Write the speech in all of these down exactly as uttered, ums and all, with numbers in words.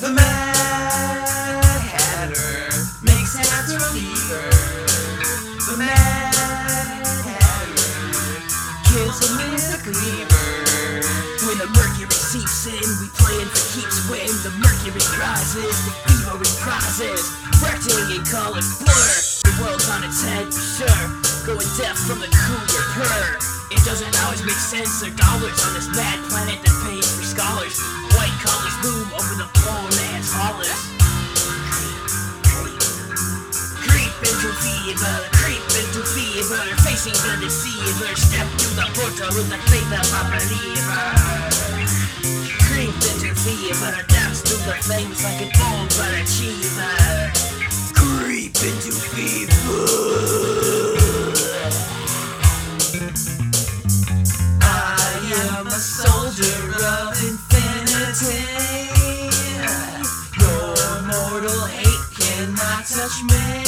The Mad Hatter makes hats from fever. The Mad Hatter kills him with a cleaver. When the mercury seeps in, we playing for keeps. When the mercury rises, the fever reprises. Rectangle colors blur. The world's on its head for sure. Going deaf from the cooler purr. It doesn't always make sense. There are dollars on this mad planet that pays for scholars. White collars loom over the poor man's hollers. Creep into fever, creep into fever, facing the deceiver. Step through the portal with the faith of a believer. Creep into fever, dance through the flames like an overachiever. Creep into fever. I'm a soldier of infinity. Your mortal hate cannot touch me.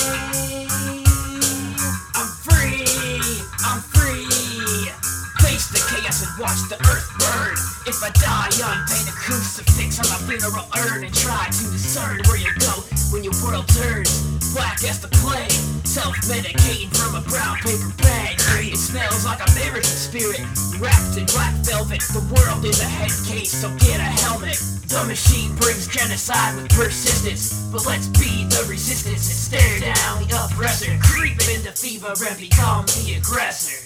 I'm free, I'm free. Face the chaos and watch the earth burn. If I die young, paint a crucifix on my funeral urn and try to discern where you go when your world turns black as the plague. Self-medicating from a brown paper bag. It smells like a American spirit wrapped in black velvet. The world is a head case, so get a helmet. The machine brings genocide with persistence, but let's be the resistance and stare down the oppressor. Creep into fever and become the aggressor.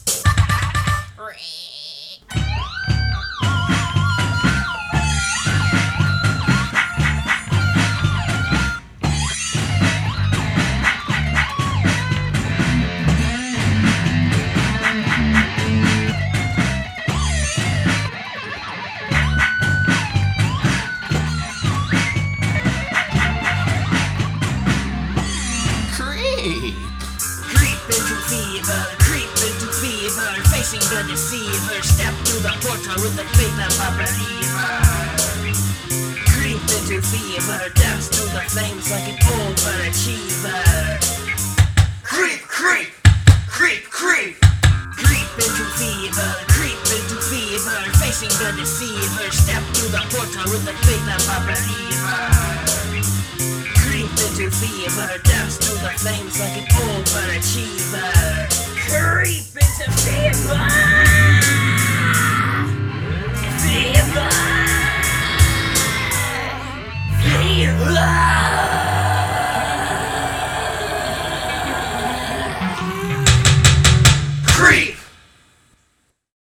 Creep into fever, creep into fever, facing the deceiver. Step through the portal with the faith of a believer. Creep into fever, dance through the flames like an overachiever. Creep, creep, creep, creep. Creep into fever, creep into fever, facing the deceiver. Step through the portal with the faith of a believer. Creep into fever, dance through the flames like an overachiever. Creep into fever! Fever! Fever! Creep!